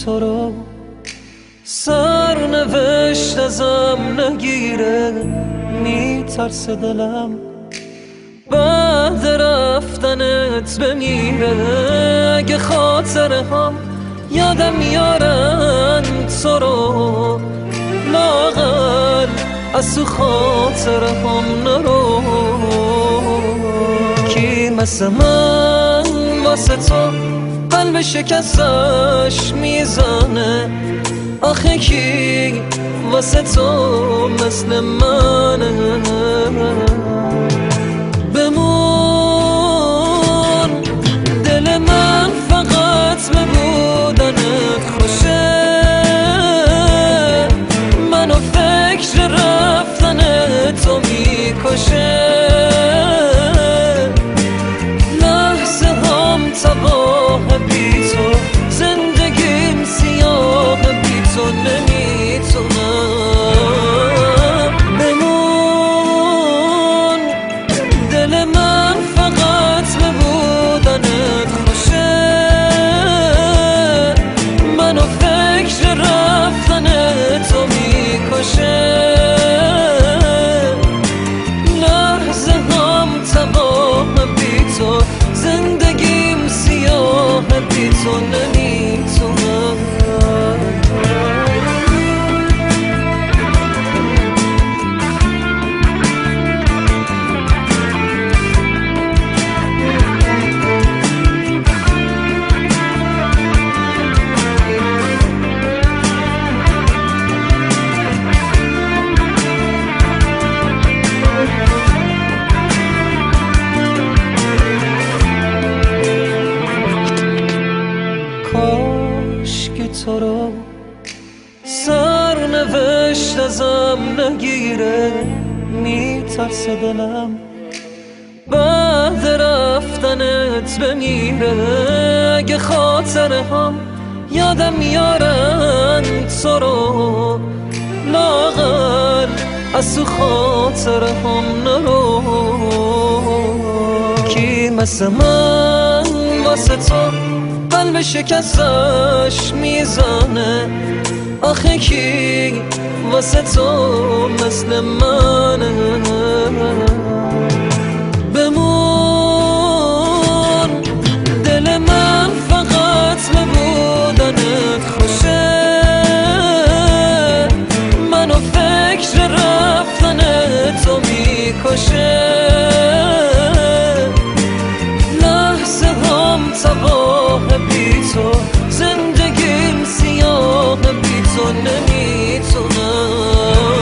تو رو سرنوشت ازم نگیره، میترسه دلم بعد رفتنت بمیره. اگه خاطره هم یادم میارن تو رو، لااقل از تو خاطره هم نرو. کی مثل من واسه تو قلب شکستش میزنه؟ آخه کی واسه تو مثل منه؟ بمون دل من فقط به بودنت خوشه، منو فکر رفتن تو میکشه. لحظه هم تباه بی تو، زندگیم سیاه بی تو، نمیتونم. بمون دل من فقط به بودنت خوشه، منو فکر رفتن تو میکشه. لحظه هم تباه بی تو، زندگیم سیاه بی تو، نمیتونم. کاش که تو رو سرنوشت ازم نگیره، میترسه دلم بعد رفتنت بمیره. اگه خاطره هم یادم میارن تو رو، لااقل از تو خاطره هم نرو. کی مثل من واسه تو قلب شکستش میزنه؟ آخه کی واسه تو مثل منه؟ بمون دل من فقط به بودنت خوشه، منو فکر رفتن تو میکشه. لحظه هم تباه بی تو، زندگیم سیاه بی تو، نمیتونم.